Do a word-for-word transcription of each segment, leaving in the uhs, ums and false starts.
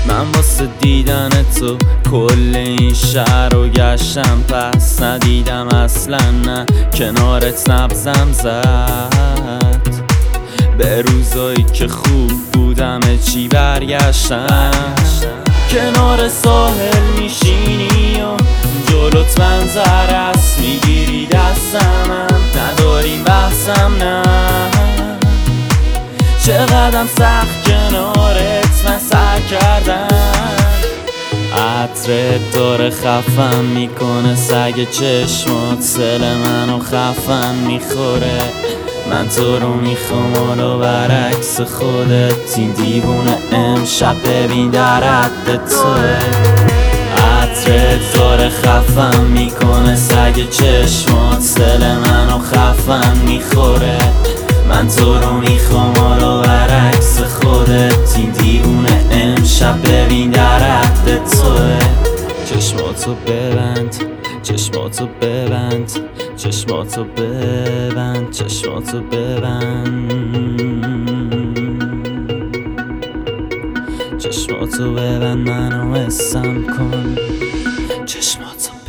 من واسه دیدن تو کل این شهر رو گشتم، پس ندیدم اصلا، نه کنارت نبزم زد. به روزایی که خوب بودم چی برگشتم، کنار ساحل میشینی و جلوت منظر است، میگیری دستمم نداریم بحثم، نه چقدرم سخت کنارت من سر کردم. عطرت داره خفم میکنه سگ چشمات، سل منو خفن میخوره، من تو رو میخوام حالا برعکس خودت. این دیوونه امشب ببین در حد توه. عطرت داره خفم میکنه سگ چشمات، سل منو خفن میخوره، من تو رو میخوام حالا برعکس خودت. این دیوونه امشب ببین در حد توه. چشماتو ببند، چشماتو ببند، چشماتو ببند، چشماتو ببند، چشماتو ببند، منو حسم کن، چشماتو ببند.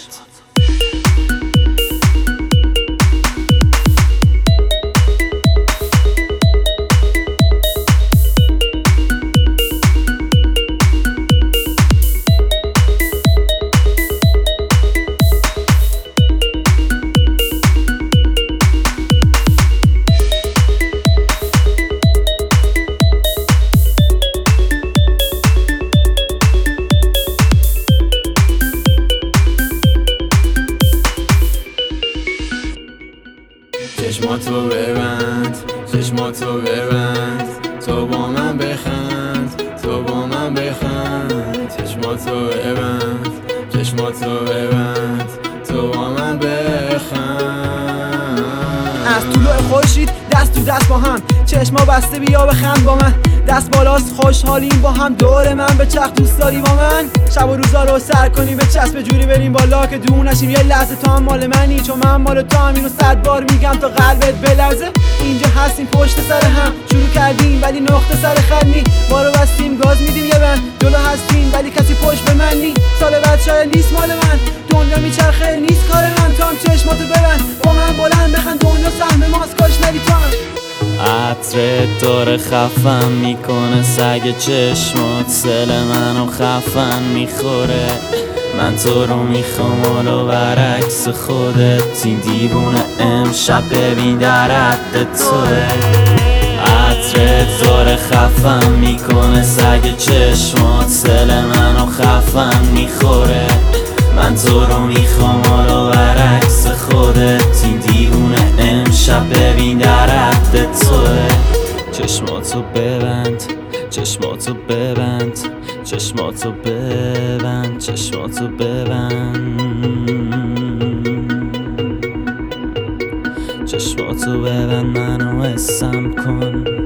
چشماتو ببند، چشماتو ببند، تو با من بخند، تو با من بخند. چشماتو ببند، چشماتو ببند، تو با من بخند. از طلوع خورشید دست تو دست با هم، چشما بسته بیا بخند با من، دست بالاست خوشحالیم با هم، دور من به چرخ دوست داری با من. شب و روزا رو سر کنیم به چسب جوری بریم بالا که دور نشیم، یه لحظه تو هم مال منی چون من مال تو هم، اینو صد بار میگم تا قلبت بلرزه. اینجا هستیم پشت سر هم، شروع کردیم ولی نقطه سر خط نی، ما رو بستیم گاز میدیم یه بند، جلو هستیم ولی کسی پشت به من نی. سال بعد شاید نیست مال من، دنیا میچرخه نیست کار من، تو هم چشماتو ببند با من بلند بخند، دنیا سهم ماست کاش ندی تو هم. عطرت داره خفم میکنه سگ چشمات، سل منو خفن میخوره، من تو رو میخوام حالا برعکس خودت. این دیوونه امشب ببین در حد توه. عطرت داره خفم میکنه سگ چشمات، سل منو خفن میخوره، من تو رو میخوام حالا برعکس خودت. این دیوونه امشب ببین در حد توه. چشماتو ببند، چشماتو ببند، چشماتو ببند، چشماتو ببند، چشماتو ببند، منو حسم کن.